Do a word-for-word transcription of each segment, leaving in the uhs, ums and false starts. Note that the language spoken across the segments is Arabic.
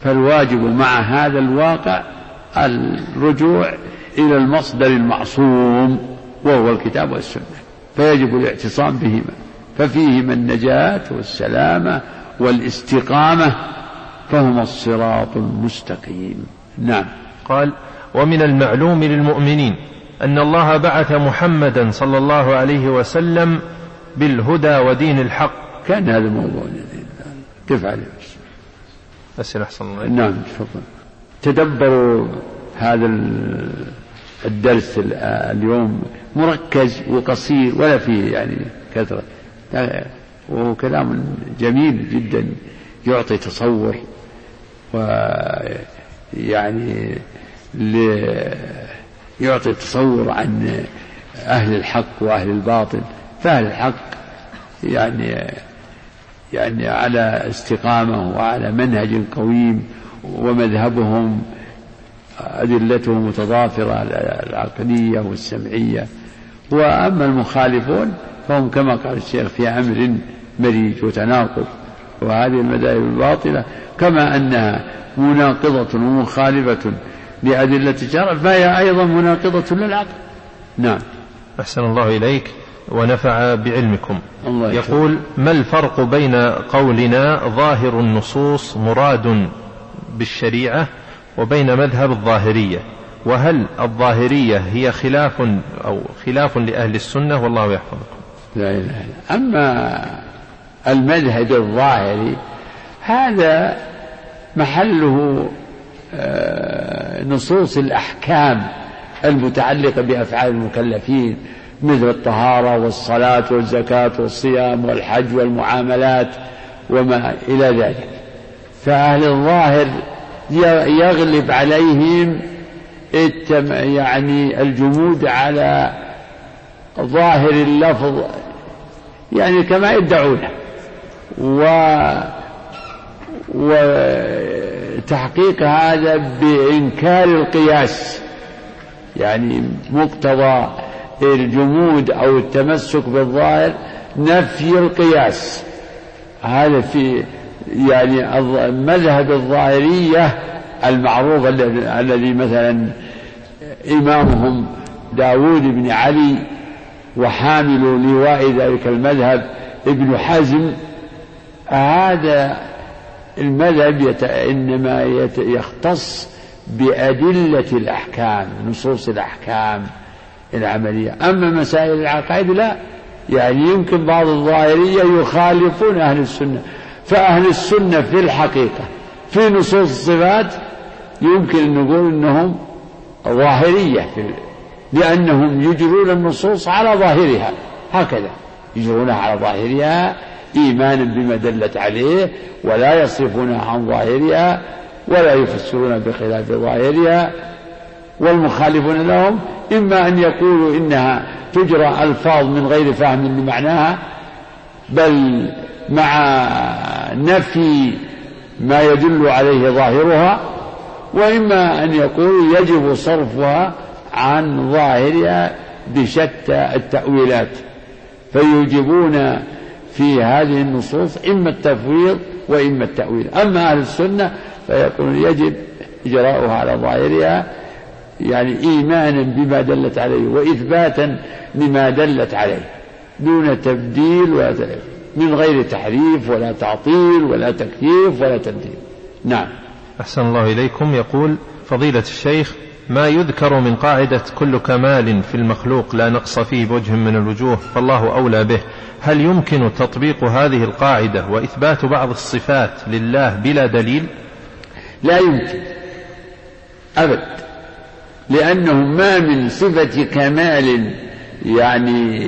فالواجب مع هذا الواقع الرجوع إلى المصدر المعصوم وهو الكتاب والسنة، فيجب الاعتصام بهما، ففيهما النجاة والسلامة والاستقامة، فهما الصراط المستقيم. نعم. قال: ومن المعلوم للمؤمنين أن الله بعث محمدا صلى الله عليه وسلم بالهدى ودين الحق. كان هذا الموضوع كيف عليه أسئلة أحسن الله. نعم تفضل. تدبروا هذا الدرس اليوم مركز وقصير ولا فيه يعني كثرة، وهو كلام جميل جدا يعطي تصور ويعني يعطي تصور عن أهل الحق وأهل الباطل. فأهل الحق يعني يعني على استقامة وعلى منهج قويم، ومذهبهم أدلتهم متضافرة العقلية والسمعية. وأما المخالفون فهم كما قال الشيخ في أمر مريج وتناقض، وهذه المذاهب الباطلة كما أنها مناقضة ومخالفة لأدلة الشرع فهي أيضا مناقضة للعقل. نعم. أحسن الله إليك ونفع بعلمكم. الله يقول: ما الفرق بين قولنا ظاهر النصوص مراد بالشريعة وبين مذهب الظاهرية؟ وهل الظاهرية هي خلاف أو خلاف لأهل السنة؟ والله يحفظكم. لا إله إلا. أما المذهب الظاهري هذا محله نصوص الأحكام المتعلقة بأفعال المكلفين مثل الطهارة والصلاة والزكاة والصيام والحج والمعاملات وما إلى ذلك. فأهل الظاهر يغلب عليهم يعني الجمود على ظاهر اللفظ يعني كما يدعونه، وتحقيق هذا بإنكار القياس، يعني مقتضى الجمود أو التمسك بالظاهر نفي القياس. هذا في يعني مذهب الظاهرية المعروف الذي مثلا إمامهم داود بن علي وحامل لواء ذلك المذهب ابن حزم. هذا المذهب يت... إنما يت... يختص بأدلة الأحكام، نصوص الأحكام العملية. أما مسائل العقائد لا، يعني يمكن بعض الظاهرية يخالفون أهل السنة، فأهل السنة في الحقيقة في نصوص الصفات يمكن أن نقول أنهم ظاهرية، لأنهم يجرون النصوص على ظاهرها، هكذا يجرونها على ظاهرها إيمانا بما دلت عليه، ولا يصرفونها عن ظاهرها ولا يفسرون بخلاف ظاهرها. والمخالفون لهم إما أن يقولوا إنها تجرى ألفاظ من غير فهم لمعناها بل مع نفي ما يدل عليه ظاهرها، وإما أن يقولوا يجب صرفها عن ظاهرها بشتى التأويلات، فيوجبون في هذه النصوص إما التفويض وإما التأويل. أما أهل السنة فيقولون يجب إجراؤها على ظاهرها، يعني إيمانا بما دلت عليه وإثباتا لما دلت عليه دون تبديل من غير تحريف ولا تعطيل ولا تكييف ولا تبديل. نعم. أحسن الله إليكم. يقول فضيلة الشيخ: ما يذكر من قاعدة كل كمال في المخلوق لا نقص فيه بوجه من الوجوه فالله أولى به، هل يمكن تطبيق هذه القاعدة وإثبات بعض الصفات لله بلا دليل؟ لا يمكن أبد، لأنه ما من صفة كمال يعني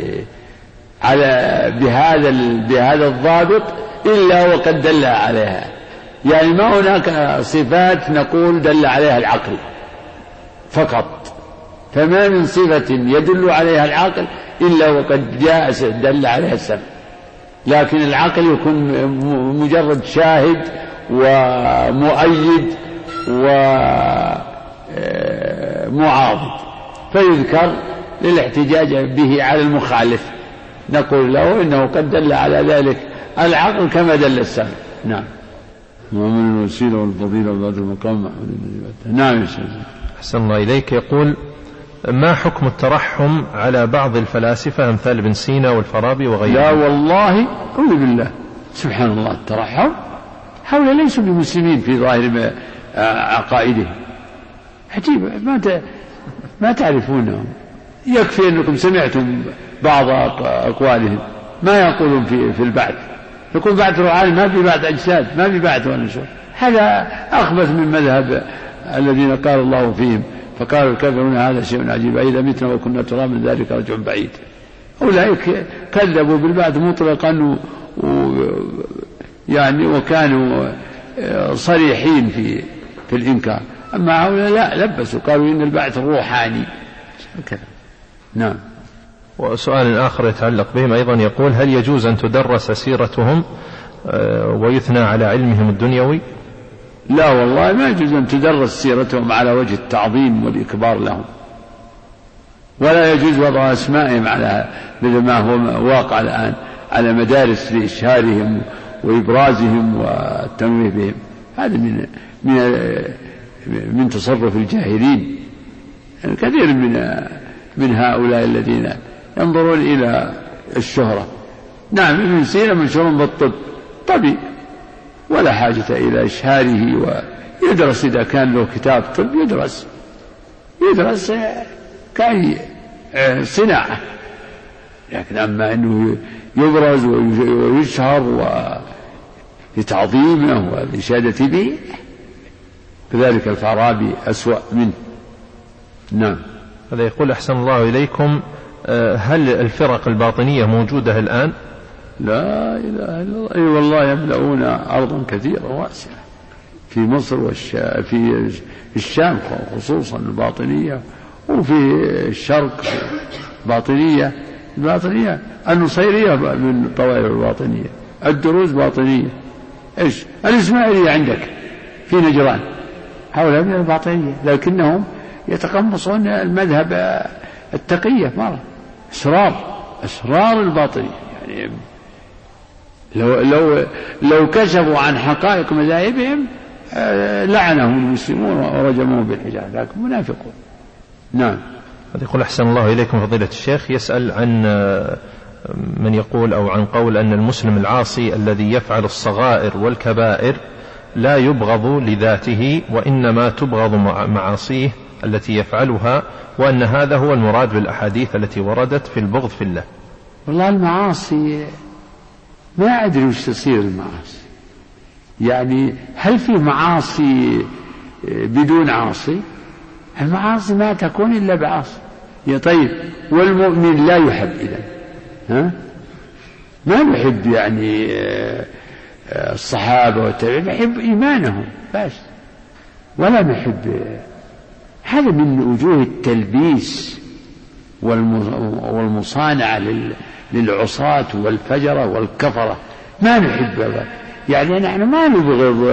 على بهذا بهذا الضابط إلا وقد دل عليها. يعني ما هناك صفات نقول دل عليها العقل فقط، فما من صفة يدل عليها العقل إلا وقد جاء دل عليها السمع، لكن العقل يكون مجرد شاهد ومؤيد ومعاضد فيذكر للاحتجاج به على المخالف، نقول له إنه قد دل على ذلك العقل كما دل السمع. نعم. ومن الوسيلة والفضيلة وبعد المقام محمود. نعم. أحسن الله إليك. يقول: ما حكم الترحم على بعض الفلاسفة أمثال ابن سينا والفارابي وغيرهم؟ لا والله أعوذ بالله، سبحان الله، الترحم هؤلاء ليسوا بمسلمين في ظاهر عقائدهم، عجيب، ما ما تعرفونهم. يكفي أنكم سمعتم بعض أقوالهم، ما يقولون في في البعث، يقول بعث روحاني، ما في بعث أجساد، ما في بعث ونشور. هذا أخبث من مذهب الذين قال الله فيهم فقال الكافرون هذا شيء عجيب، إذا متنا وكنا ترابا من ذلك رجع بعيد. أولئك كذبوا بالبعث مطلقا و يعني وكانوا صريحين في في الإنكار. أما هؤلاء لا، لبسوا، قالوا إن البعث روحاني كذا. نعم. وسؤال آخر يتعلق بهم أيضا، يقول: هل يجوز أن تدرس سيرتهم ويثنى على علمهم الدنيوي؟ لا والله، ما يجوز أن تدرس سيرتهم على وجه التعظيم والإكبار لهم، ولا يجوز وضع أسمائهم على مثل ما هو واقع الآن على مدارس لإشهارهم وإبرازهم والتنويه بهم. هذا من من من تصرف الجاهلين. الكثير من من هؤلاء الذين ينظرون إلى الشهرة. نعم، ابن سينا منشور بالطب، طبيب، ولا حاجة إلى إشهاره، ويدرس إذا كان له كتاب طب يدرس يدرس كأي صناعة. لكن أما أنه يبرز ويشهر لتعظيمه والإشادة به، كذلك الفارابي أسوأ منه. نعم. هذا يقول: أحسن الله إليكم، هل الفرق الباطنية موجودة الآن؟ لا إله إلا الله. أي والله، يملؤون أرضا كثيرة واسعة في مصر والشام، في الشام خصوصا الباطنية، وفي الشرق باطنية. الباطنية النصيرية من طوائف الباطنية، الدروز باطنية. إيش الإسماعيلية عندك في نجران، هؤلاء من الباطنية، لكنهم يتقمصون المذهب التقية مرة. أسرار أسرار الباطنية، يعني لو لو لو كشفوا عن حقائق مذاهبهم لعنهم المسلمون ورجموهم بالحجارة، لكن منافقون. نعم. يقول: أحسن الله إليكم فضيلة الشيخ، يسأل عن من يقول أو عن قول أن المسلم العاصي الذي يفعل الصغائر والكبائر لا يبغض لذاته، وإنما تبغض معاصيه التي يفعلها، وأن هذا هو المراد بالأحاديث التي وردت في البغض في الله. والله المعاصي ما أدري وش تصير المعاصي، يعني هل في معاصي بدون عاصي؟ المعاصي ما تكون إلا بعاصي. يا طيب، والمؤمن لا يحب إذن، ها؟ ما يحب يعني الصحابة والتابعين، يحب إيمانهم بس، ولا نحب. هذا من وجوه التلبيس والمصانعة للعصاة والفجرة والكفرة. ما نحب، يعني نحن ما نبغض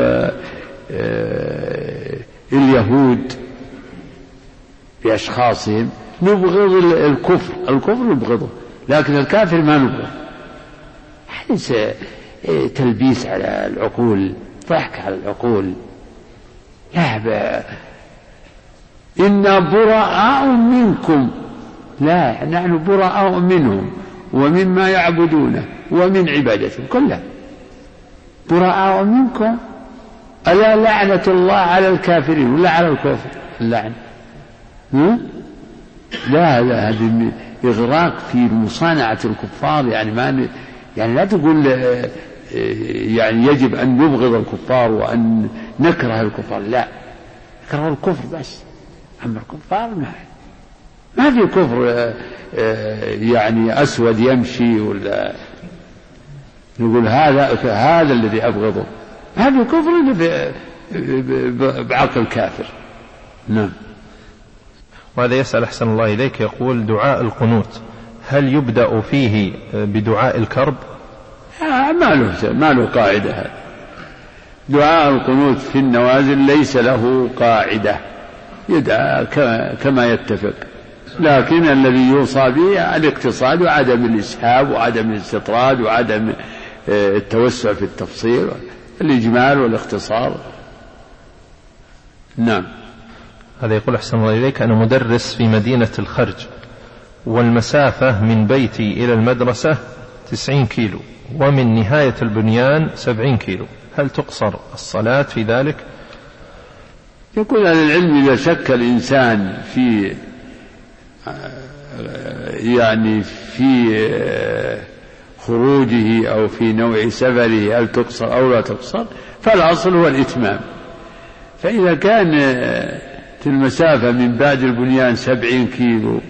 اليهود بأشخاصهم، نبغض الكفر، الكفر نبغضه، لكن الكافر ما نبغضه. هذا تلبيس على العقول، ضحك على العقول. لا، إنا براء منكم، لا، نحن براء منهم ومما يعبدونه ومن عبادتهم كلها. براء منكم، ألا لعنة الله على الكافرين ولا على الكفر اللعن؟ لا لا، هذا إغراق في مصانعة الكفار. يعني ما يعني لا تقول يعني يجب أن نبغض الكفار وأن نكره الكفار، لا، نكره الكفر بس، أما الكفار ما ما في كفر يعني أسود يمشي ولا نقول هذا هذا الذي أبغضه. هذا كفر بعقل كافر. نعم. وهذا يسأل أحسن الله إليك، يقول: دعاء القنوت هل يبدأ فيه بدعاء الكرب؟ ما له ما له قاعدة. هذا دعاء القنوت في النوازل ليس له قاعدة، يدعى كما يتفق، لكن الذي يوصى به الاقتصاد وعدم الإسهاب وعدم الاستطراد وعدم التوسع في التفصيل. الإجمال والاختصار. نعم. هذا يقول أحسن الله إليك: أنا مدرس في مدينة الخرج، والمسافة من بيتي إلى المدرسة تسعين كيلو، ومن نهاية البنيان سبعين كيلو، هل تقصر الصلاة في ذلك؟ يقول أهل العلم: إذا شك الإنسان في يعني في خروجه أو في نوع سفره هل تقصر أو لا تقصر، فالأصل هو الإتمام. فإذا كان المسافة من بعد البنيان سبعين كيلو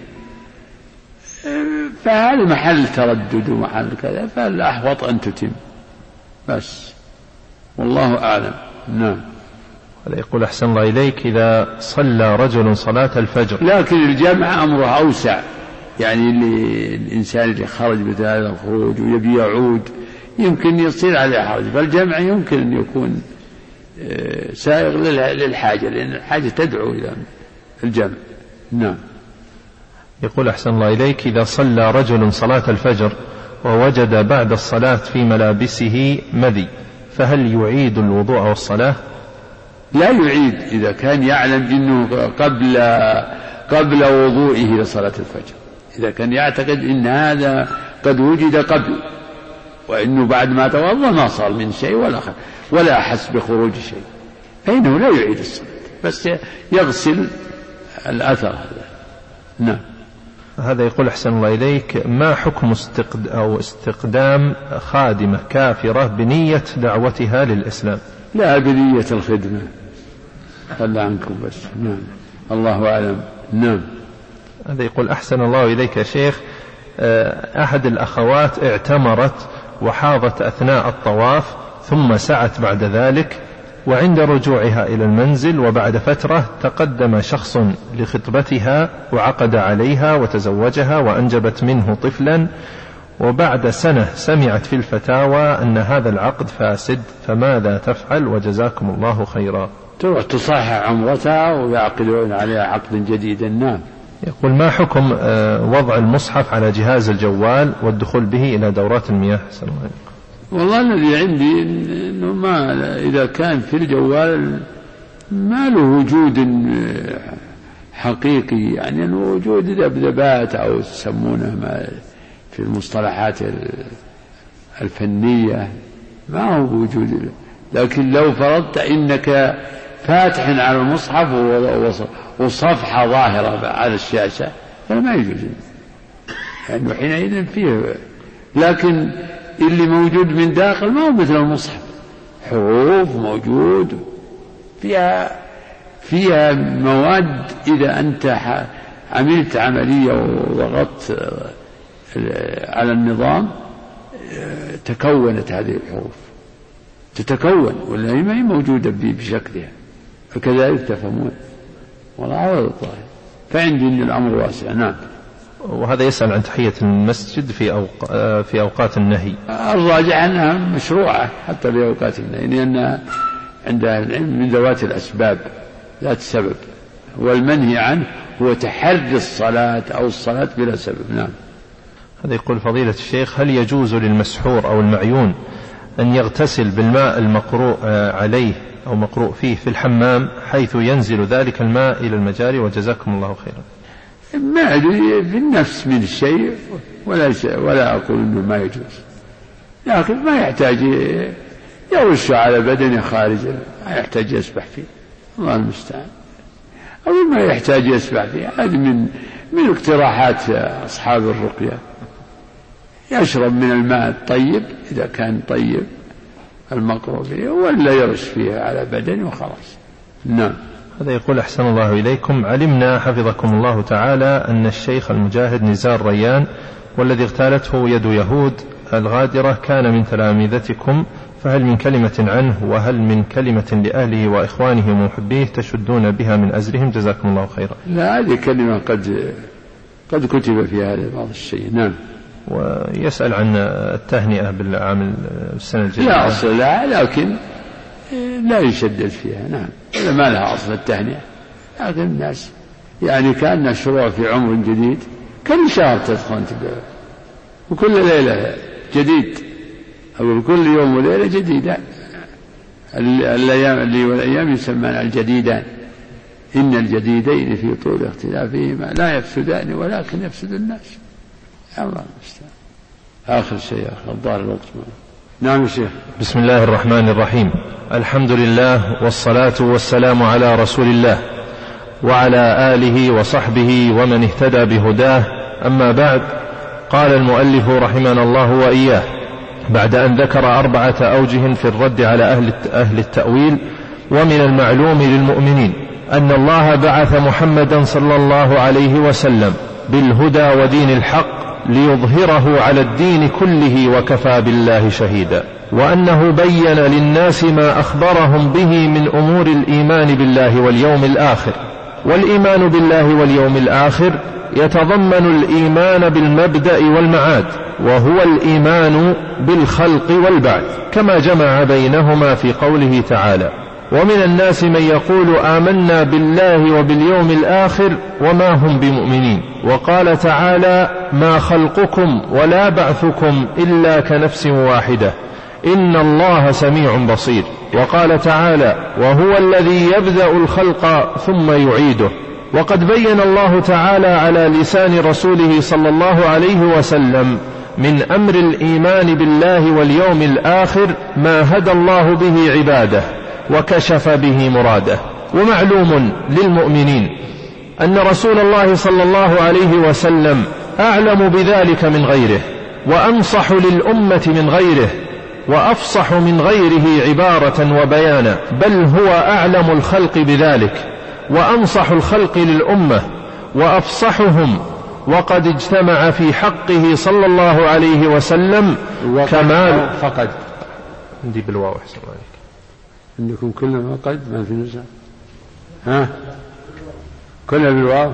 فهذا محل تردد ومحل كذا، فالأحوط أن تتم بس، والله أعلم. نعم. هذا يقول أحسن الله إليك: إذا صلى رجل صلاة الفجر، لكن الجمع أمره أوسع، يعني اللي الإنسان اللي خرج مثل هذا الخروج ويبي يعود يمكن يصير عليه حرج، فالجمع يمكن أن يكون سائغ للحاجة، لأن الحاجة تدعو إلى الجمع. نعم. يقول أحسن الله إليك: إذا صلى رجل صلاة الفجر ووجد بعد الصلاة في ملابسه مذي، فهل يعيد الوضوء والصلاة؟ لا يعيد، إذا كان يعلم أنه قبل قبل وضوئه لصلاة الفجر، إذا كان يعتقد أن هذا قد وجد قبل وأنه بعد ما توضأ ما صار من شيء ولا خ... ولا أحس بخروج شيء، فإنه لا يعيد الصلاة، بس يغسل الأثر هذا. نعم. هذا يقول أحسن الله إليك: ما حكم استقد أو استقدام خادمة كافرة بنية دعوتها للإسلام؟ لا، بنية الخدمة، خلى عنكم بس. نعم، الله أعلم. نعم. هذا يقول أحسن الله إليك يا شيخ: أحد الأخوات اعتمرت وحاضت أثناء الطواف، ثم سعت بعد ذلك، وعند رجوعها إلى المنزل وبعد فترة تقدم شخص لخطبتها وعقد عليها وتزوجها وأنجبت منه طفلا، وبعد سنة سمعت في الفتاوى أن هذا العقد فاسد، فماذا تفعل وجزاكم الله خيرا؟ تروح تصحح عمرتها ويعقدون عليها عقد جديدا. نعم. يقول: ما حكم وضع المصحف على جهاز الجوال والدخول به إلى دورات المياه؟ والله الذي عندي إنه ما إذا كان في الجوال ما له وجود حقيقي، يعني أنه وجود ذبذبات أو يسمونه ما في المصطلحات الفنية، ما هو وجود. لكن لو فرضت إنك فاتح على المصحف وصفحة ظاهرة على الشاشة فما يجوز، يعني حينئذ فيه. لكن اللي موجود من داخل ما هو مثل المصحف، حروف موجود فيها فيها مواد، إذا أنت عملت عملية وضغطت على النظام تكونت هذه الحروف، تتكون، ولا هي ما هي موجودة بشكلها، فكذلك تفهمون. والله هذا الظاهر، فعندي أن الأمر واسع. نعم. وهذا يسأل عن تحية المسجد في أوق... في أوقات النهي. الراجع أنها مشروعة حتى في أوقات النهي، لأنها عند العلم من ذوات الأسباب ذات السبب، والمنهي عنه هو تحري الصلاة أو الصلاة بلا سبب. نعم. هذا يقول: فضيلة الشيخ، هل يجوز للمسحور أو المعيون أن يغتسل بالماء المقروء عليه أو مقروء فيه في الحمام حيث ينزل ذلك الماء إلى المجاري؟ وجزاكم الله خيرا. ما أدري في النفس من الشيء، ولا ولا أقول إنه ما يجوز، لكن ما يحتاج يرش على بدنه خارجا، ما يحتاج يسبح فيه، الله المستعان. أو ما يحتاج يسبح فيه، هذه من من اقتراحات أصحاب الرقية. يشرب من الماء الطيب إذا كان طيب المقروء فيه، ولا يرش فيها على بدنه وخلاص. نعم. هذا يقول: أحسن الله إليكم، علمنا حفظكم الله تعالى أن الشيخ المجاهد نزار ريان والذي اغتالته يد يهود الغادرة كان من تلامذتكم، فهل من كلمة عنه وهل من كلمة لأهله وإخوانه ومحبيه تشدون بها من أزرهم؟ جزاكم الله خيرا. لا، هذه كلمة قد قد كتب في هذا بعض الشيء. نعم. ويسأل عن التهنئة بالعام السنة الجديدة. لا أصل لها، لكن لا يشدد فيها. نعم، ولا ما لها أصل التهنئة، لكن الناس يعني كان شروع في عمر جديد، كل شهر تدخل تبدأ، وكل ليلة جديد، أو كل يوم وليلة جديدة، الأيام اللي والأيام يسمى الجديدان، إن الجديدين في طول اختلافهما لا يفسدان ولكن يفسد الناس. الله المستعان. آخر شيء آخر الظاهر الوقت. نعم شيخ. بسم الله الرحمن الرحيم. الحمد لله والصلاة والسلام على رسول الله وعلى آله وصحبه ومن اهتدى بهداه. أما بعد، قال المؤلف رحمنا الله وإياه بعد أن ذكر أربعة أوجه في الرد على أهل أهل التأويل: ومن المعلوم للمؤمنين أن الله بعث محمدا صلى الله عليه وسلم بالهدى ودين الحق ليظهره على الدين كله وكفى بالله شهيدا، وأنه بين للناس ما أخبرهم به من أمور الإيمان بالله واليوم الآخر. والإيمان بالله واليوم الآخر يتضمن الإيمان بالمبدأ والمعاد، وهو الإيمان بالخلق والبعث، كما جمع بينهما في قوله تعالى: ومن الناس من يقول آمنا بالله وباليوم الآخر وما هم بمؤمنين. وقال تعالى: ما خلقكم ولا بعثكم إلا كنفس واحدة إن الله سميع بصير. وقال تعالى: وهو الذي يبدأ الخلق ثم يعيده. وقد بين الله تعالى على لسان رسوله صلى الله عليه وسلم من أمر الإيمان بالله واليوم الآخر ما هدى الله به عباده وكشف به مراده. ومعلوم للمؤمنين أن رسول الله صلى الله عليه وسلم أعلم بذلك من غيره، وأنصح للأمة من غيره، وأفصح من غيره عبارة وبيانا، بل هو أعلم الخلق بذلك وأنصح الخلق للأمة وأفصحهم. وقد اجتمع في حقه صلى الله عليه وسلم كمال. فقد عندي بالواو أحسن عليك. عندكم كلها فقد ما في نزع؟ ها كلها بالواو؟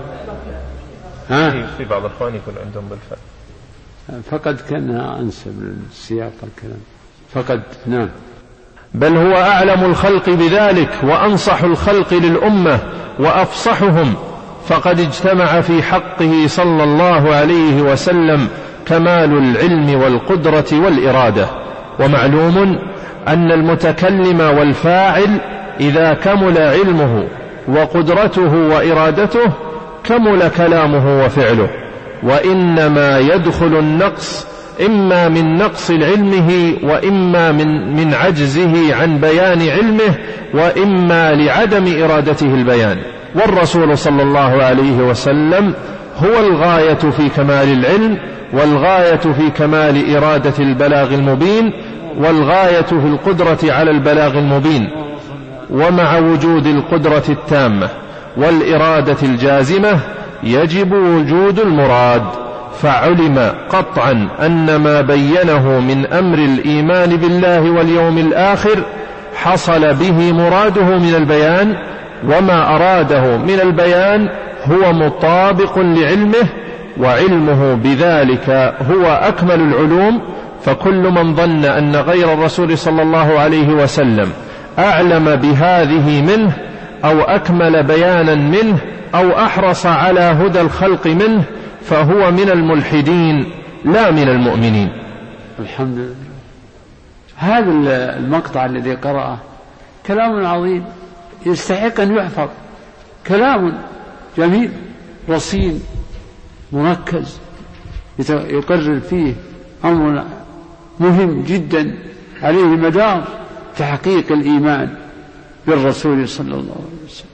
ها في بعض الأخوان يكون عندهم بالفاء. فقد كانها أنسب للسياق الكلام. فقد نعم. بل هو أعلم الخلق بذلك وأنصح الخلق للأمة وأفصحهم، فقد اجتمع في حقه صلى الله عليه وسلم كمال العلم والقدرة والإرادة. ومعلوم أن المتكلم والفاعل إذا كمل علمه وقدرته وإرادته كمل كلامه وفعله، وإنما يدخل النقص إما من نقص علمه، وإما من, من عجزه عن بيان علمه، وإما لعدم إرادته البيان. والرسول صلى الله عليه وسلم هو الغاية في كمال العلم، والغاية في كمال إرادة البلاغ المبين، والغاية في القدرة على البلاغ المبين. ومع وجود القدرة التامة والإرادة الجازمة يجب وجود المراد، فعلم قطعا أن ما بينه من أمر الإيمان بالله واليوم الآخر حصل به مراده من البيان، وما أراده من البيان هو مطابق لعلمه، وعلمه بذلك هو أكمل العلوم. فكل من ظن أن غير الرسول صلى الله عليه وسلم أعلم بهذه منه أو أكمل بيانا منه أو أحرص على هدى الخلق منه فهو من الملحدين لا من المؤمنين. الحمد لله. هذا المقطع الذي قرأه كلام عظيم يستحق أن يحفظ، كلام جميل رصين مركز يقرر فيه أمر مهم جدا عليه مدار تحقيق الإيمان بالرسول صلى الله عليه وسلم.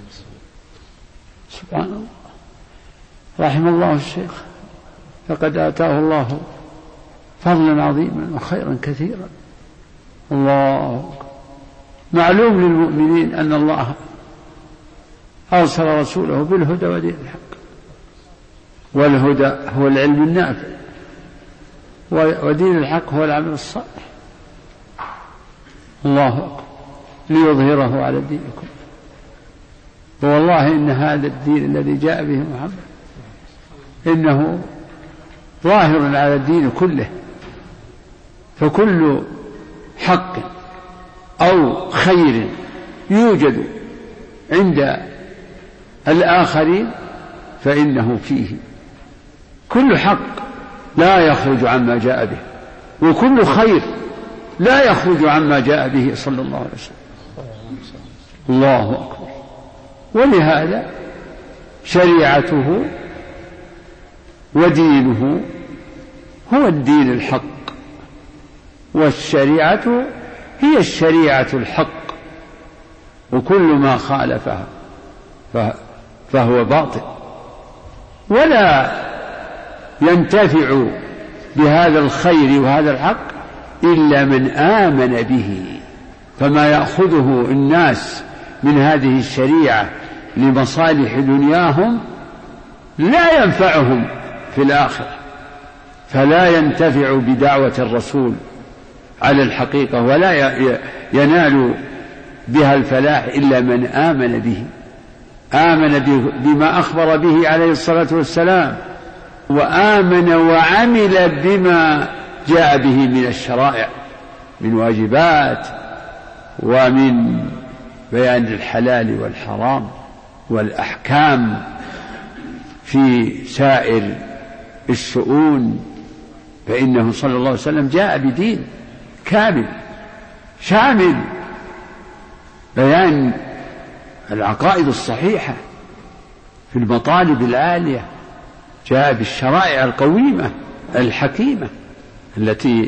سبحان الله. رحم الله الشيخ، فقد آتاه الله فضلا عظيما وخيرا كثيرا. الله. معلوم للمؤمنين أن الله أرسل رسوله بالهدى ودين الحق، والهدى هو العلم النافع، ودين الحق هو العمل الصالح. الله أكبر. ليظهره على الدين كله. والله إن هذا الدين الذي جاء به محمد إنه ظاهر على الدين كله، فكل حق أو خير يوجد عند الآخرين فإنه فيه. كل حق لا يخرج عما جاء به، وكل خير لا يخرج عما جاء به صلى الله عليه وسلم. الله أكبر. ولهذا شريعته ودينه هو الدين الحق، والشريعة هي الشريعة الحق، وكل ما خالفها فهو باطل، ولا ينتفع بهذا الخير وهذا الحق إلا من آمن به. فما يأخذه الناس من هذه الشريعة لمصالح دنياهم لا ينفعهم في الآخرة، فلا ينتفع بدعوة الرسول على الحقيقة، ولا ينال بها الفلاح إلا من آمن به، آمن بما أخبر به عليه الصلاة والسلام، وآمن وعمل بما جاء به من الشرائع من واجبات ومن بيان الحلال والحرام والأحكام في سائر الشؤون. فإنه صلى الله عليه وسلم جاء بدين كامل شامل، بيان العقائد الصحيحة في المطالب العالية، جاء بالشرائع القويمة الحكيمة التي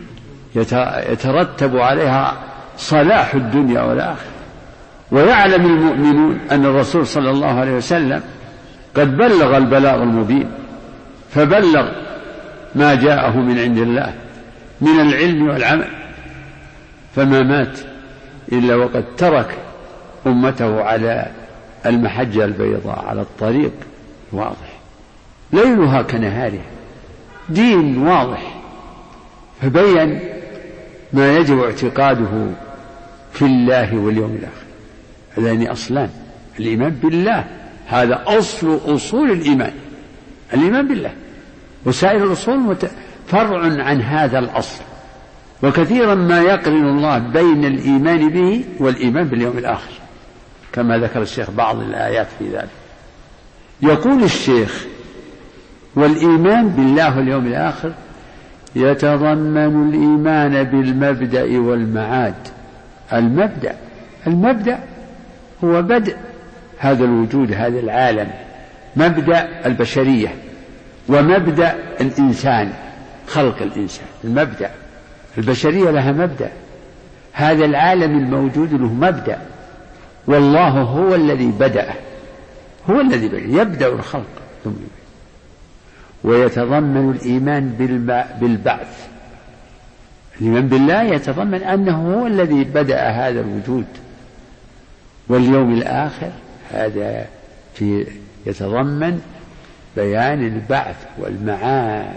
يترتب عليها صلاح الدنيا والآخرة. ويعلم المؤمنون أن الرسول صلى الله عليه وسلم قد بلغ البلاغ المبين، فبلغ ما جاءه من عند الله من العلم والعمل، فما مات إلا وقد ترك أمته على المحجة البيضاء، على الطريق واضح ليلها كنهارها، دين واضح، فبين ما يجب اعتقاده في الله واليوم الآخر. هذان أصلان: الإيمان بالله، هذا أصل أصول الإيمان، الإيمان بالله، وسائر الأصول فرع عن هذا الأصل. وكثيرا ما يقرن الله بين الإيمان به والإيمان باليوم الآخر، كما ذكر الشيخ بعض الآيات في ذلك. يقول الشيخ: والإيمان بالله واليوم الآخر يتضمن الإيمان بالمبدأ والمعاد. المبدأ المبدأ هو بدء هذا الوجود، هذا العالم، مبدأ البشرية ومبدأ الإنسان، خلق الإنسان. المبدأ البشرية لها مبدأ، هذا العالم الموجود له مبدأ، والله هو الذي بدأ، هو الذي بدأ، يبدأ الخلق ثم يبدأ. ويتضمن الإيمان بالبعث. الإيمان بالله يتضمن أنه هو الذي بدأ هذا الوجود، واليوم الآخر هذا في يتضمن بيان البعث والمعاد.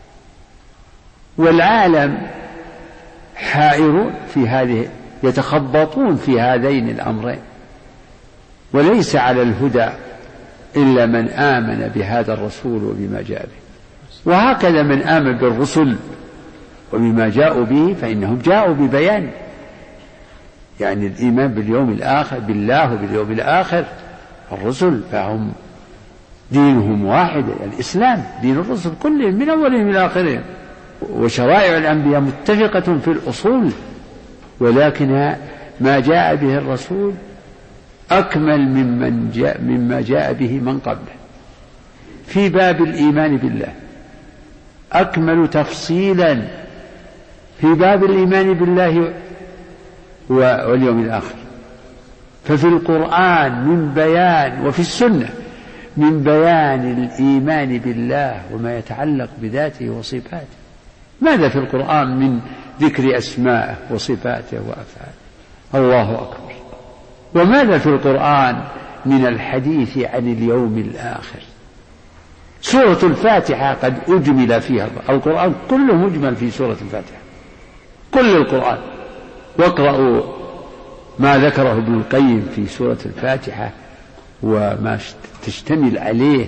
والعالم حائرون في هذه، يتخبطون في هذين الأمرين، وليس على الهدى إلا من آمن بهذا الرسول وبما جاء به. وهكذا من آمن بالرسل وبما جاءوا به فإنهم جاءوا ببيان، يعني الإيمان باليوم الآخر، بالله وباليوم الآخر، الرسل فهم دينهم واحد، الإسلام دين الرسل كلهم من أولهم إلى آخرهم. وشرائع الأنبياء متفقة في الأصول، ولكن ما جاء به الرسول أكمل ممن جاء مما جاء به من قبله. في باب الإيمان بالله أكمل تفصيلا في باب الإيمان بالله واليوم الآخر. ففي القرآن من بيان، وفي السنة من بيان الإيمان بالله وما يتعلق بذاته وصفاته. ماذا في القرآن من ذكر أسمائه وصفاته وأفعاله؟ الله أكبر. وماذا في القرآن من الحديث عن اليوم الآخر؟ سورة الفاتحة قد أجمل فيها، القرآن كله مجمل في سورة الفاتحة، كل القرآن. واقرأوا ما ذكره ابن القيم في سورة الفاتحة وما تشتمل عليه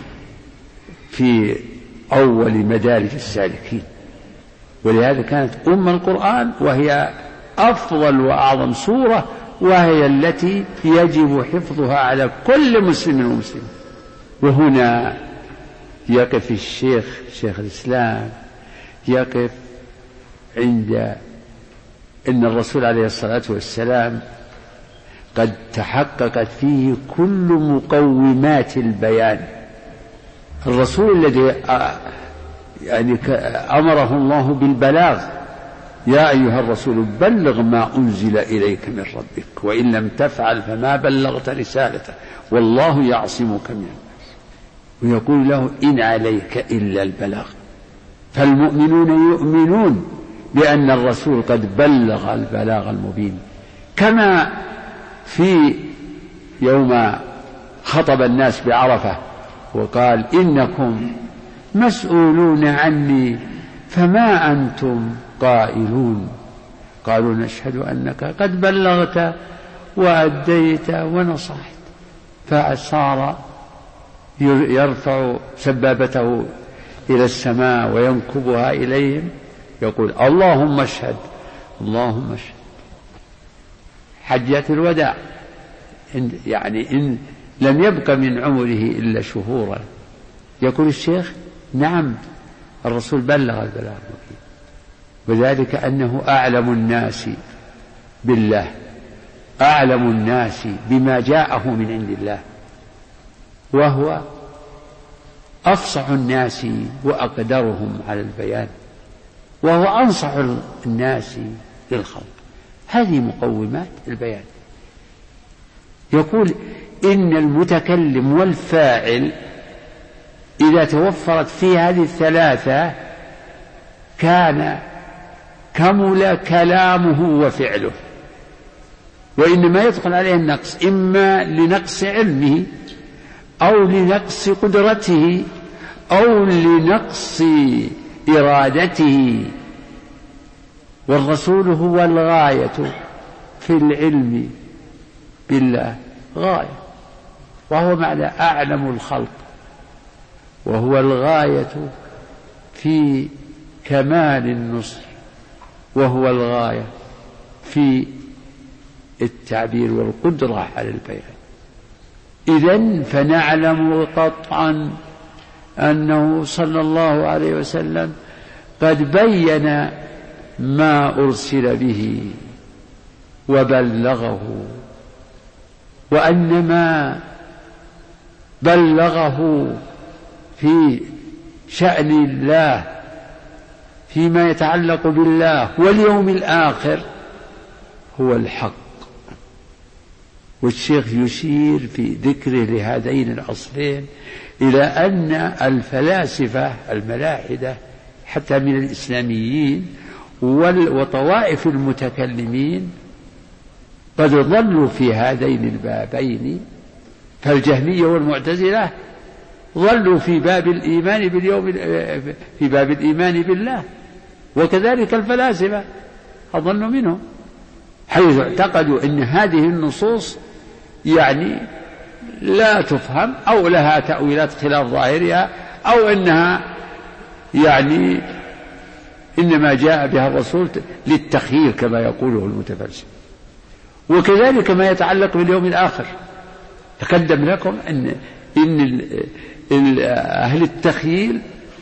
في أول مدارج السالكين. ولهذا كانت أم القرآن، وهي أفضل وأعظم سورة، وهي التي يجب حفظها على كل مسلم ومسلم. وهنا يقف الشيخ شيخ الإسلام يقف عند إن الرسول عليه الصلاة والسلام قد تحققت فيه كل مقومات البيان. الرسول الذي يعني أمره الله بالبلاغ: يا أيها الرسول بلغ ما أنزل إليك من ربك وإن لم تفعل فما بلغت رسالته والله يعصمك من الناس. ويقول له: إن عليك إلا البلاغ. فالمؤمنون يؤمنون بأن الرسول قد بلغ البلاغ المبين، كما في يوم خطب الناس بعرفة وقال: إنكم مسؤولون عني فما أنتم قائلون. قالوا: نشهد أنك قد بلغت وأديت ونصحت. فصار يرفع سبابته إلى السماء وينكبها إليهم يقول: اللهم اشهد اللهم اشهد. حجة الوداع، يعني إن لم يبق من عمره إلا شهورا. يقول الشيخ: نعم الرسول بلغ البلاغ المبين، وذلك أنه أعلم الناس بالله، أعلم الناس بما جاءه من عند الله، وهو أفصح الناس وأقدرهم على البيان، وهو أنصح الناس للخلق. هذه مقومات البيان. يقول: إن المتكلم والفاعل إذا توفرت في هذه الثلاثة كان كمل كلامه وفعله. وإنما يدخل عليه النقص، إما لنقص علمه أو لنقص قدرته أو لنقص إرادته. والرسول هو الغاية في العلم بالله، غاية، وهو معنى أعلم الخلق، وهو الغاية في كمال النصح، وهو الغاية في التعبير والقدرة على البيان. إذن فنعلم قطعا أنه صلى الله عليه وسلم قد بين ما أرسل به وبلغه، وأن ما بلغه في شأن الله فيما يتعلق بالله واليوم الآخر هو الحق. والشيخ يشير في ذكره لهذين الأصلين إلى أن الفلاسفة الملاحدة حتى من الإسلاميين وطوائف المتكلمين قد ضلوا في هذين البابين. فالجهمية والمعتزلة ضلوا في باب الإيمان باليوم في باب الإيمان بالله، وكذلك الفلاسفة أضلوا منهم، حيث اعتقدوا أن هذه النصوص يعني لا تفهم أو لها تأويلات خلاف ظاهرها، أو أنها يعني إنما جاء بها الرسول للتخيير كما يقوله المتفلسف. وكذلك ما يتعلق باليوم الآخر، تقدم لكم أن إن أهل التخييل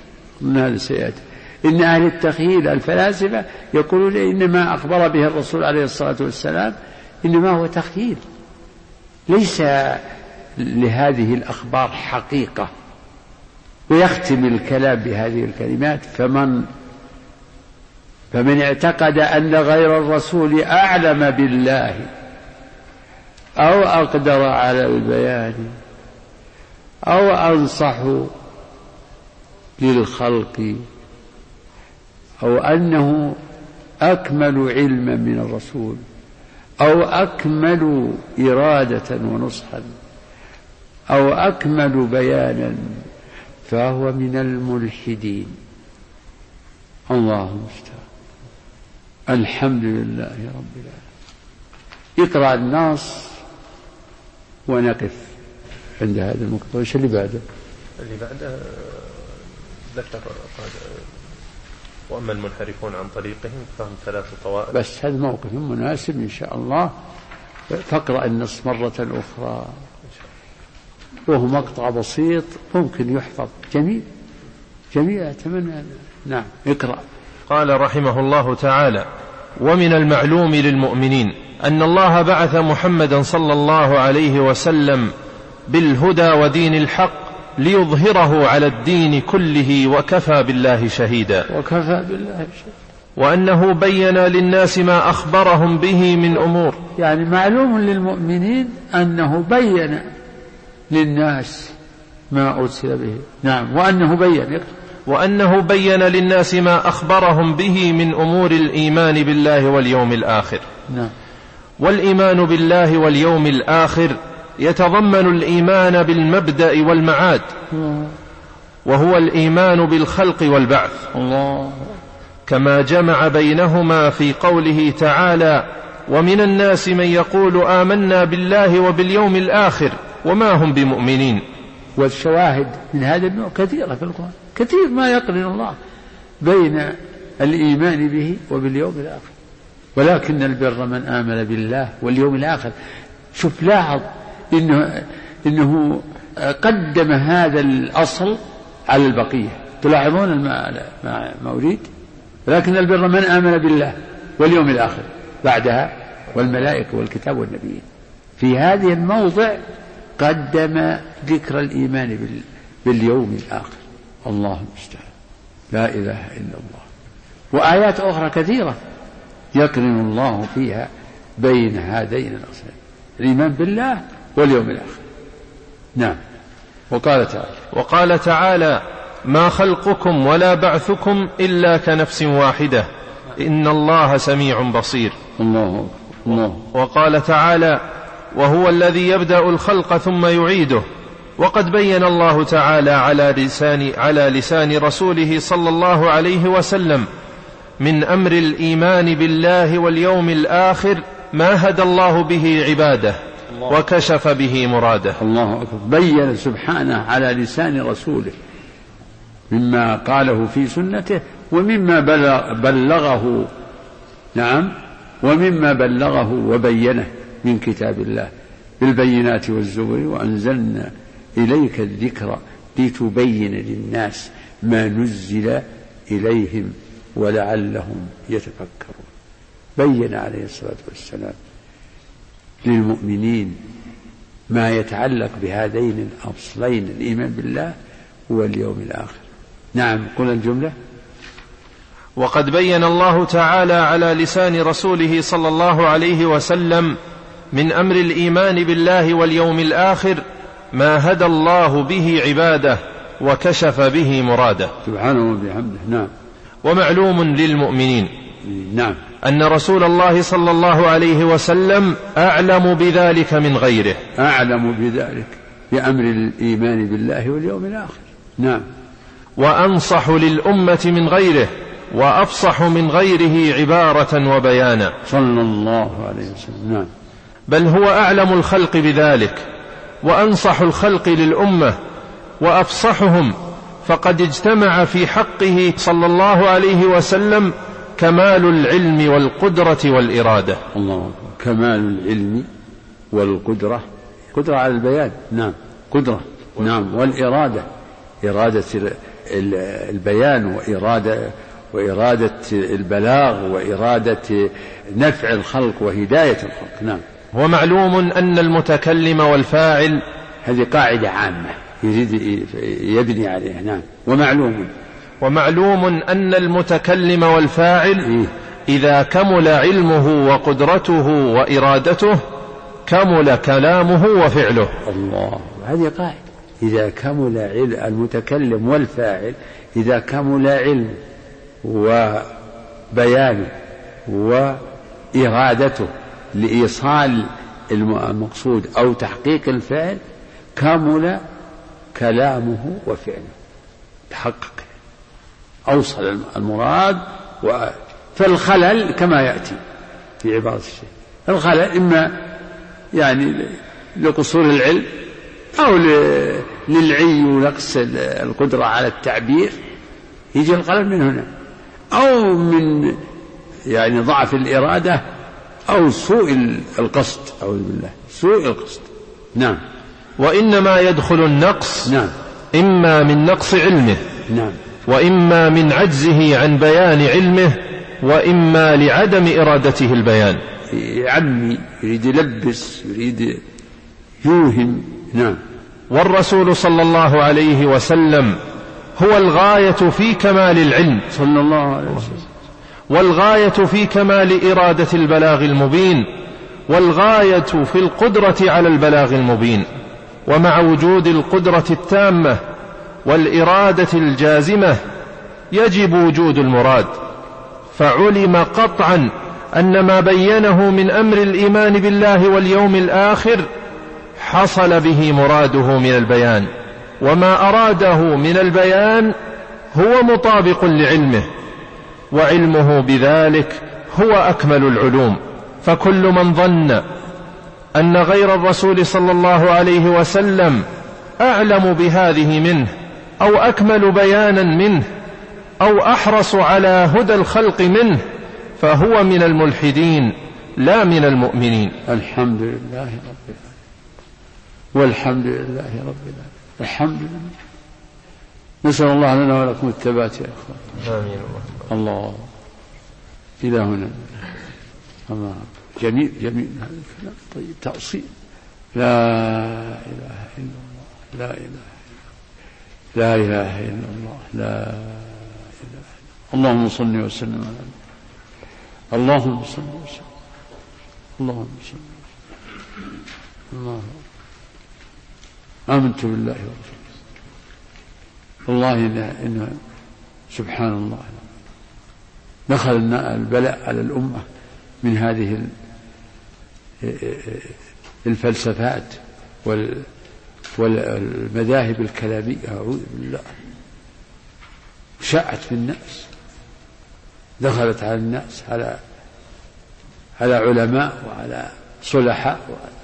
إن أهل التخييل الفلاسفة يقولون إنما أخبر به الرسول عليه الصلاة والسلام إنما هو تخييل، ليس لهذه الأخبار حقيقة. ويختم الكلام بهذه الكلمات: فمن فمن اعتقد أن غير الرسول أعلم بالله أو أقدر على البيان أو أنصح للخلق أو أنه أكمل علما من الرسول أو أكمل إرادة ونصحا أو أكمل بيانا فهو من الملحدين. الله المستعان. الحمد لله رب العالمين. اقرأ النص ونقف عند هذا المقطع. وش اللي بعده؟ اللي بعده ذكر وأما المنحرفون عن طريقهم فهم ثلاث طوائف. بس هذا موقف مناسب إن شاء الله. فاقرأ النص مرة أخرى، وهو مقطع بسيط ممكن يحفظ. جميل جميل أتمنى. نعم اقرأ. قال رحمه الله تعالى: ومن المعلوم للمؤمنين أن الله بعث محمدا صلى الله عليه وسلم بالهدى ودين الحق ليظهره على الدين كله وكفى بالله شهيدا وكفى بالله شهيدا وأنه بين للناس ما أخبرهم به من أمور. يعني معلوم للمؤمنين أنه بين للناس ما أرسل به. نعم. وأنه بين وأنه بين للناس ما أخبرهم به من أمور الإيمان بالله واليوم الآخر. نعم. والإيمان بالله واليوم الآخر يتضمن الإيمان بالمبدأ والمعاد، وهو الإيمان بالخلق والبعث، الله. كما جمع بينهما في قوله تعالى: ومن الناس من يقول آمنا بالله وباليوم الآخر وما هم بمؤمنين. والشواهد من هذا النوع كثيرة في القرآن، كثير ما يقرن الله بين الإيمان به وباليوم الآخر. ولكن البر من آمن بالله واليوم الآخر. شوف لاحظ إنه, إنه قدم هذا الأصل على البقية. تلاحظون ما أريد؟ لكن البر من آمن بالله واليوم الآخر بعدها والملائكة والكتاب والنبيين. في هذه الموضع قدم ذكر الإيمان باليوم الآخر. الله المستعان. لا إله إلا الله. وآيات أخرى كثيرة يقرن الله فيها بين هذين الأصلين، الإيمان بالله واليوم الآخر. نعم. وقال تعالى وقال تعالى: ما خلقكم ولا بعثكم إلا كنفس واحدة إن الله سميع بصير. الله الله. وقال تعالى: وهو الذي يبدأ الخلق ثم يعيده. وقد بين الله تعالى على لسان, على لسان رسوله صلى الله عليه وسلم من أمر الإيمان بالله واليوم الآخر ما هدى الله به عباده وكشف به مراده. الله أكبر. بين سبحانه على لسان رسوله مما قاله في سنته ومما بلغه نعم ومما بلغه وبينه من كتاب الله بالبينات والزبر، وأنزلنا إليك الذكر لتبين للناس ما نزل إليهم ولعلهم يتفكرون. بين عليه الصلاة والسلام للمؤمنين ما يتعلق بهذين الأصلين، الإيمان بالله واليوم الآخر. نعم. قل الجملة. وقد بين الله تعالى على لسان رسوله صلى الله عليه وسلم من أمر الإيمان بالله واليوم الآخر ما هدى الله به عباده وكشف به مراده سبحانه وبحمده. نعم. ومعلوم للمؤمنين نعم أن رسول الله صلى الله عليه وسلم أعلم بذلك من غيره، أعلم بذلك بأمر الإيمان بالله واليوم الآخر. نعم. وأنصح للأمة من غيره وأفصح من غيره عبارة وبيانا صلى الله عليه وسلم. نعم. بل هو أعلم الخلق بذلك وأنصح الخلق للأمة وأفصحهم، فقد اجتمع في حقه صلى الله عليه وسلم كمال العلم والقدرة والإرادة. الله. كمال العلم والقدرة، قدرة على البيان. نعم. قدرة. نعم. والإرادة، إرادة البيان وإرادة وإرادة البلاغ وإرادة نفع الخلق وهداية الخلق. نعم. ومعلوم أن المتكلم والفاعل، هذه قاعدة عامة يريد يبني عليها. نعم. ومعلوم ومعلوم أن المتكلم والفاعل إذا كمل علمه وقدرته وإرادته كمل كلامه وفعله. الله. هذه قاعدة. إذا كمل علم المتكلم والفاعل، إذا كمل علم وبيانه وإرادته لإيصال المقصود أو تحقيق الفعل كمل كلامه وفعله، تحقق، أوصل المراد. فالخلل كما يأتي في عبارة الشيء، الخلل إما يعني لقصور العلم أو للعي ونقص القدرة على التعبير، يجي الخلل من هنا، أو من يعني ضعف الإرادة أو سوء القصد، أعوذ بالله، سوء القصد. نعم. وإنما يدخل النقص نعم إما من نقص علمه، نعم، وإما من عجزه عن بيان علمه، وإما لعدم إرادته البيان. يعمي، يريد يلبس، يريد يوهم. نعم. والرسول صلى الله عليه وسلم هو الغاية في كمال العلم صلى الله عليه وسلم، والغاية في كمال إرادة البلاغ المبين، والغاية في القدرة على البلاغ المبين. ومع وجود القدرة التامة والإرادة الجازمة يجب وجود المراد، فعلم قطعا أن ما بينه من أمر الإيمان بالله واليوم الآخر حصل به مراده من البيان، وما أراده من البيان هو مطابق لعلمه، وعلمه بذلك هو أكمل العلوم. فكل من ظن أن غير الرسول صلى الله عليه وسلم أعلم بهذه منه أو أكمل بيانا منه أو أحرص على هدى الخلق منه فهو من الملحدين لا من المؤمنين. الحمد لله رب العالمين، والحمد لله رب العالمين، الحمد لله. نسأل الله لنا ولكم الثبات يا إخوان. آمين. الله إلهنا. الله جميل جميل هذا الكلام طيب تأصيل. لا إله إلا الله، لا إله لا إله إلا الله، لا إله. اللهم صل وسلم على اللهم صل وسلم اللهم صل وسلم. الله آمنت بالله ورسوله. والله إنه سبحان الله دخل البلاء على الأمة من هذه الفلسفات والمذاهب الكلامية، أعوذ بالله، شاعت في الناس، دخلت على الناس، على على علماء وعلى صلحاء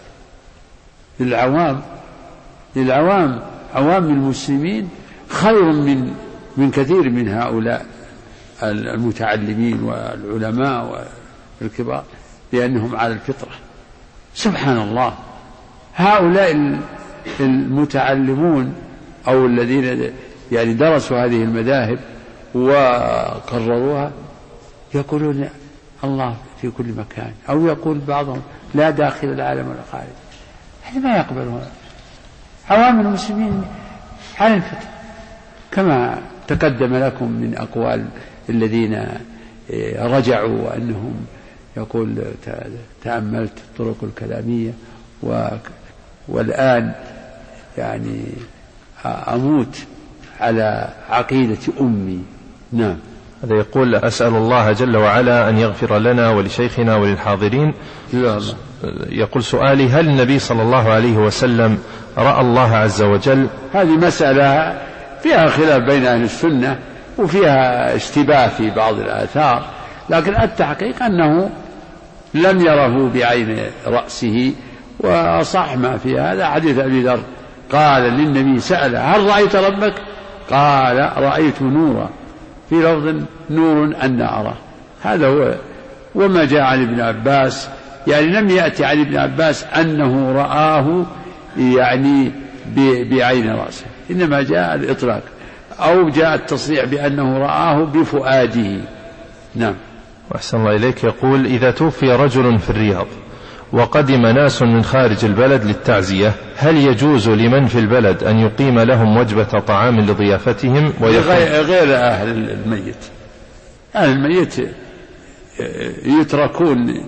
للعوام. للعوام عوام المسلمين خير من من كثير من هؤلاء المتعلمين والعلماء والكبار، لأنهم على الفطرة. سبحان الله، هؤلاء المتعلمون أو الذين يعني درسوا هذه المذاهب وقرروها يقولون الله في كل مكان، أو يقول بعضهم لا داخل العالم ولا خارج. هذا ما يقبلون. عوام المسلمين على الفطرة كما تقدم لكم من أقوال الذين رجعوا، وأنهم يقول تأملت الطرق الكلامية والآن يعني أموت على عقيدة أمي. نعم. هذا يقول أسأل الله جل وعلا أن يغفر لنا ولشيخنا وللحاضرين. يقول سؤالي: هل النبي صلى الله عليه وسلم رأى الله عز وجل؟ هذه مسألة فيها خلاف بين أهل السنة وفيها اشتباه في بعض الآثار، لكن التحقيق أنه لم يره بعين رأسه. وصح ما في هذا حديث أبي ذر قال للنبي سأل هل رأيت ربك؟ قال رأيت نورا، في لفظ نور أن أراه. هذا هو. وما جاء عن ابن عباس يعني لم يأتي عن ابن عباس أنه رآه يعني بعين رأسه، إنما جاء الإطلاق أو جاء التصريح بأنه رآه بفؤاده. نعم. وأحسن الله إليك. يقول: إذا توفي رجل في الرياض وقدم ناس من خارج البلد للتعزية، هل يجوز لمن في البلد أن يقيم لهم وجبة طعام لضيافتهم؟ غير أهل الميت. أهل الميت يتركون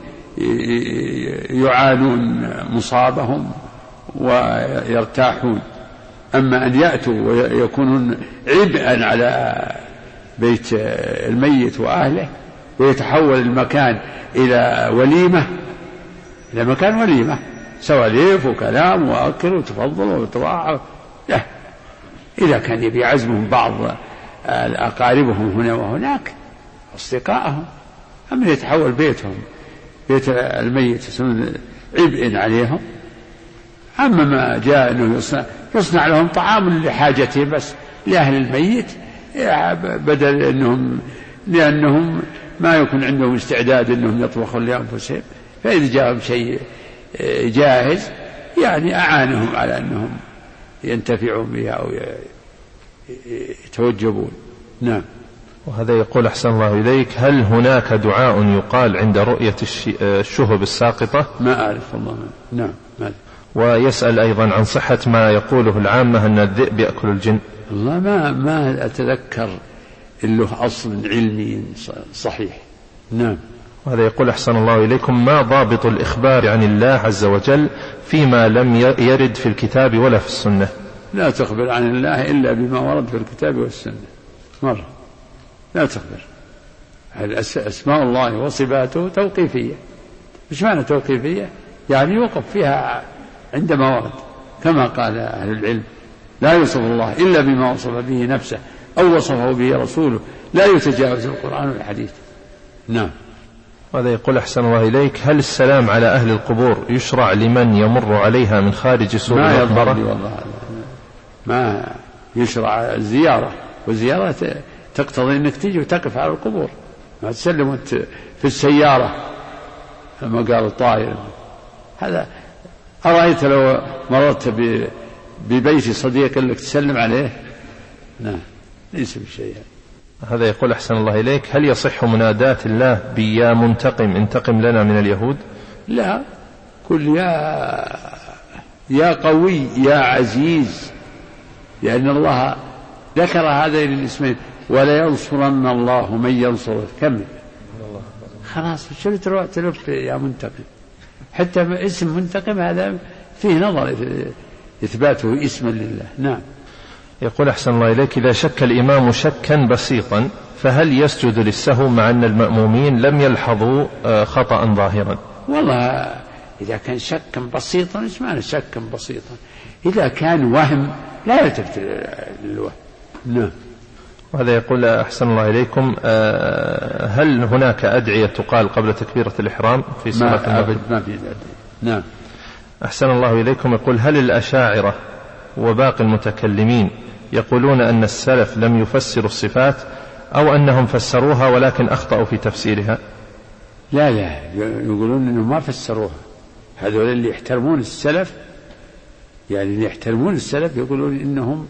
يعانون مصابهم ويرتاحون، أما أن يأتوا ويكونون عبئا على بيت الميت وأهله ويتحول المكان إلى وليمة، إلى مكان وليمة، سواليف وكلام وأكل وتفضل وتراعى. لا، إذا كان يبي عزمهم بعض أقاربهم هنا وهناك أصدقائهم، أما يتحول بيتهم بيت الميت عبء عليهم. أما ما جاء أنه يصنع, يصنع لهم طعام لحاجتهم بس لأهل الميت، بدل أنهم لأنهم ما يكون عندهم استعداد أنهم يطبخون لأنفسهم، فإذا جاءهم شيء جاهز يعني أعانهم على أنهم ينتفعون بها أو يتوجبون. نعم. وهذا يقول أحسن الله إليك هل هناك دعاء يقال عند رؤية الشهب الساقطة؟ ما أعرف والله. نعم ما. ويسأل أيضا عن صحة ما يقوله العامة أن الذئب يأكل الجن. والله ما ما أتذكر له أصل علمي صحيح. نعم. وهذا يقول أحسن الله إليكم ما ضابط الإخبار عن الله عز وجل فيما لم يرد في الكتاب ولا في السنة؟ لا تخبر عن الله إلا بما ورد في الكتاب والسنة مرة. لا تخبر. أسماء الله وصفاته توقيفية. مش معنى توقيفية؟ يعني يوقف فيها عندما ورد، كما قال أهل العلم لا يوصف الله إلا بما وصف به نفسه أو وصفه به رسوله، لا يتجاوز القرآن والحديث. نعم. هذا يقول أحسن الله إليك هل السلام على أهل القبور يشرع لمن يمر عليها من خارج سوق المقبرة؟ ما يضر والله، ما يشرع الزيارة، والزيارة تقتضي أنك تيجي وتقف على القبور، ما تسلم في السيارة لما قال الطائر. هذا أرأيت لو مررت ببيت صديق لك تسلم عليه؟ نعم ليس بشيء. هذا يقول أحسن الله إليك هل يصح مناداة الله بيا منتقم انتقم لنا من اليهود؟ لا، قل يا يا قوي يا عزيز، لأن الله ذكر هذين الاسمين ولا ينصرن الله من ينصره. كمل خلاص، شو تروح تلف يا منتقم؟ حتى اسم منتقم هذا فيه نظر إثباته اسما لله. نعم. يقول أحسن الله إليك إذا شك الإمام شكا بسيطا فهل يسجد للسهو مع أن المأمومين لم يلحظوا خطأ ظاهرا؟ والله إذا كان شكا بسيطا، إيش معنى شكا بسيطا؟ إذا كان وهم لا يلتفت للوهم. نعم. وهذا يقول أحسن الله إليكم هل هناك أدعية تقال قبل تكبيرة الإحرام في صلاة النفل؟ ما في أدعية. نعم. أحسن الله إليكم يقول هل الأشاعرة وباقي المتكلمين يقولون أن السلف لم يفسروا الصفات أو أنهم فسروها ولكن أخطأوا في تفسيرها؟ لا لا، يقولون أنهم ما فسروها. هذول اللي يحترمون السلف، يعني اللي يحترمون السلف يقولون إنهم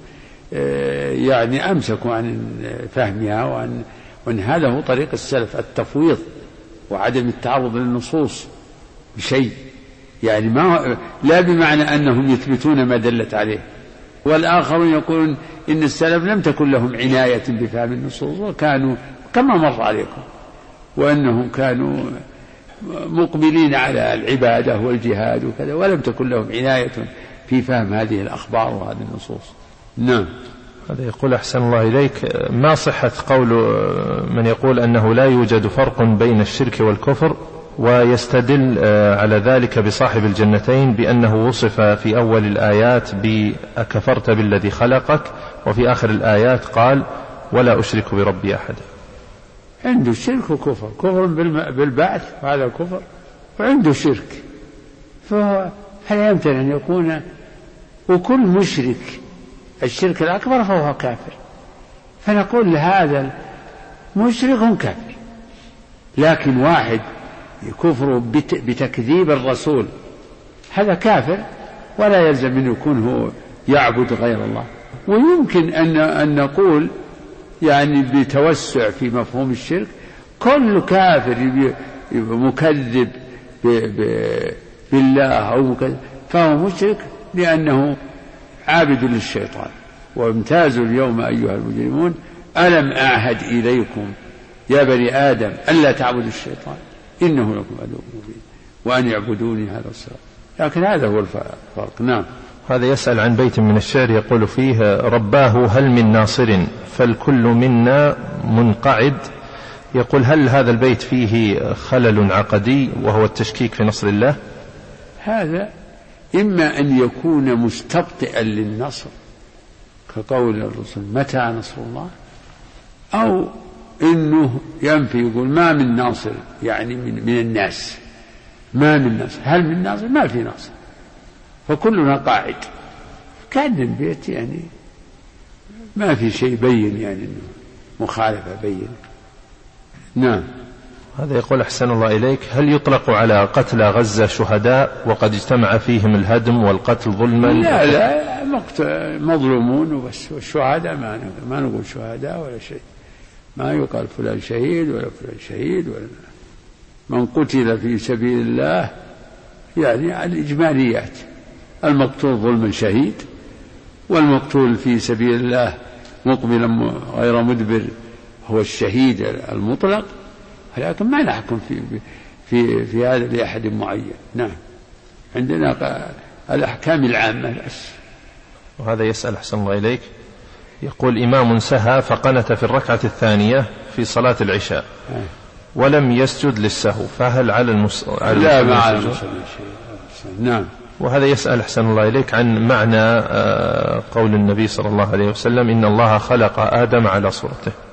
يعني أمسكوا عن فهمها، وأن, وأن هذا هو طريق السلف، التفويض وعدم التعرض للنصوص بشيء، يعني ما لا بمعنى أنهم يثبتون ما دلت عليه. والآخرون يقولون إن السلف لم تكن لهم عناية بفهم النصوص، وكانوا كما مر عليكم، وأنهم كانوا مقبلين على العبادة والجهاد وكذا، ولم تكن لهم عناية في فهم هذه الأخبار وهذه النصوص. نعم. هذا يقول أحسن الله إليك ما صحة قول من يقول أنه لا يوجد فرق بين الشرك والكفر، ويستدل على ذلك بصاحب الجنتين بأنه وصف في أول الآيات بأكفرت بالذي خلقك، وفي آخر الآيات قال ولا أشرك بربي أحد. عنده شرك وكفر، كفر بالبعث وهذا كفر، وعنده شرك، فهو هل يمكن أن يكون؟ وكل مشرك الشرك الأكبر فهو كافر، فنقول لهذا مشرك كافر. لكن واحد كفر بتكذيب الرسول هذا كافر، ولا يلزم أن يكون هو يعبد غير الله. ويمكن أن أن نقول يعني بتوسع في مفهوم الشرك كل كافر مكذب بالله أو مكذب فهو مشرك، لأنه عابد للشيطان. وامتازوا اليوم أيها المجرمون ألم أعهد إليكم يا بني آدم ألا تعبدوا الشيطان إنه لكم عدو مبين وأن يعبدوني هذا الصراط. لكن هذا هو الفرق. نعم. هذا يسأل عن بيت من الشعر يقول فيه رباه هل من ناصر فالكل منا منقعد. يقول هل هذا البيت فيه خلل عقدي وهو التشكيك في نصر الله؟ هذا إما أن يكون مستبطئا للنصر كقول الرسول متى نصر الله، أو إنه ينفي يقول ما من ناصر، يعني من, من الناس ما من ناصر. هل من ناصر؟ ما في ناصر، فكلنا قاعد. كان البيت يعني ما في شيء بين، يعني مخالفة بين. نعم. هذا يقول أحسن الله إليك هل يطلق على قتلى غزة شهداء وقد اجتمع فيهم الهدم والقتل ظلما؟ لا لا، مظلومون وبس، والشهداء ما ما نقول شهداء ولا شيء، ما يقال فلان شهيد ولا فلان شهيد ولا. من قتل في سبيل الله يعني الإجماليات، المقتول ظلما شهيد، والمقتول في سبيل الله مقبلا غير مدبر هو الشهيد المطلق، لكن ما نحكم في في في هذا لأحد معين. نعم، عندنا الأحكام العامة بس. وهذا يسأل أحسن الله إليك، يقول إمام سهى فقنت في الركعة الثانية في صلاة العشاء ولم يسجد للسهو، فهل على المس... على لا ما على المسلم شيء. نعم. وهذا يسأل أحسن الله إليك عن معنى قول النبي صلى الله عليه وسلم إن الله خلق آدم على صورته.